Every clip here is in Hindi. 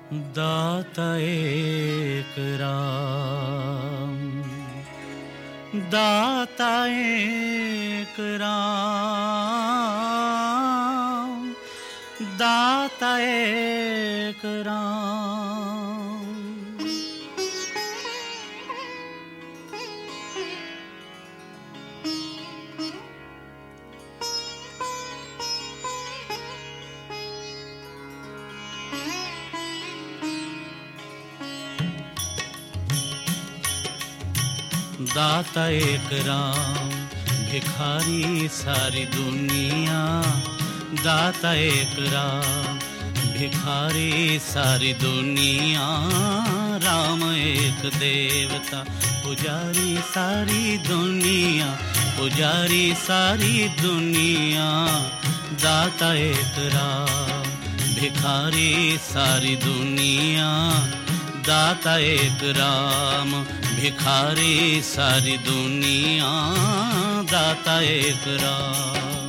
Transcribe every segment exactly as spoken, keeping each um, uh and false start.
दाता एक राम, दाता एक राम, दाता एक राम। दाता एक राम, भिखारी सारी दुनिया। दाता एक राम, भिखारी सारी दुनिया। राम एक देवता, पुजारी सारी दुनिया, पुजारी सारी दुनिया। दाता एक राम, भिखारी सारी दुनिया। दाता एक राम, भिखारी सारी दुनिया। दाता एक राम।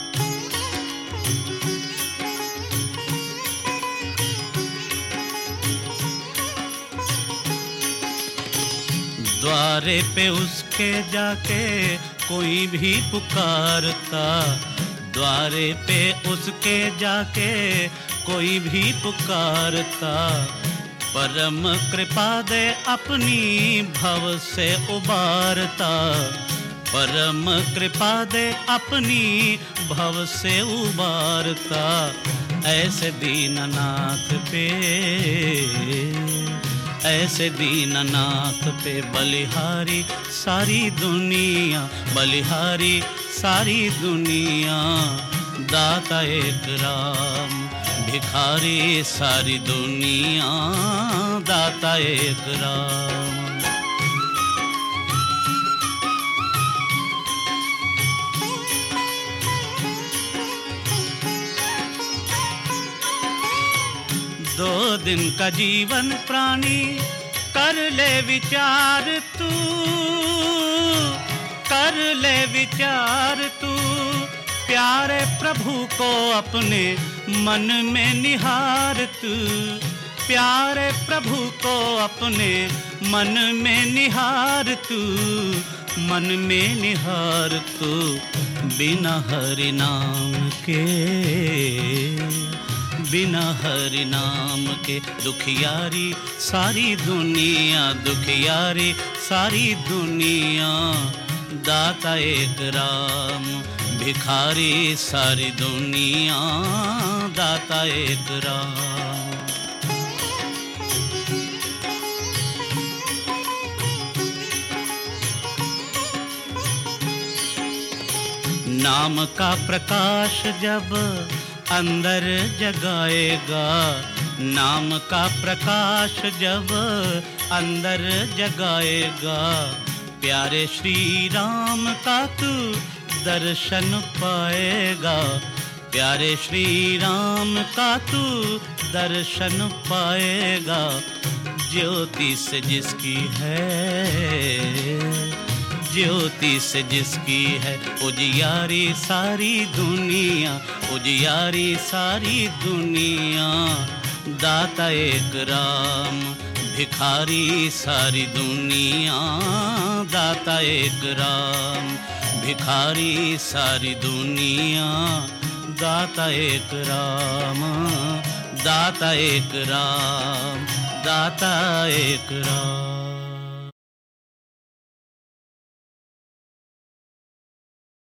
द्वारे पे उसके जाके कोई भी पुकारता, द्वारे पे उसके जाके कोई भी पुकारता। परम कृपा दे अपनी भव से उबारता, परम कृपा दे अपनी भव से उबारता। ऐसे दीननाथ पे, ऐसे दीननाथ पे बलिहारी सारी दुनिया, बलिहारी सारी दुनिया। दाता एक राम, भिखारी सारी दुनिया। दाता एक राम। दो दिन का जीवन प्राणी कर ले विचार तू, कर ले विचार तू। प्यारे प्रभु को अपने मन में निहार तू, प्यारे प्रभु को अपने मन में निहार तू, मन में निहार तू। बिना हरि नाम के, बिना हरि नाम के दुखियारी सारी दुनिया, दुखियारी सारी दुनिया। दाता एक राम, भिखारी सारी दुनिया। दाता एक राम। नाम का प्रकाश जब अंदर जगाएगा, नाम का प्रकाश जब अंदर जगाएगा। प्यारे श्री राम का तू दर्शन पाएगा, प्यारे श्री राम का तू दर्शन पाएगा। ज्योति से जिसकी है, ज्योति से जिसकी है उजियारी सारी दुनिया, उजियारी सारी दुनिया। दाता एक राम, भिखारी सारी दुनिया। दाता एक राम, भिखारी सारी दुनिया। दाता एक राम, दाता एक राम, दाता एक राम।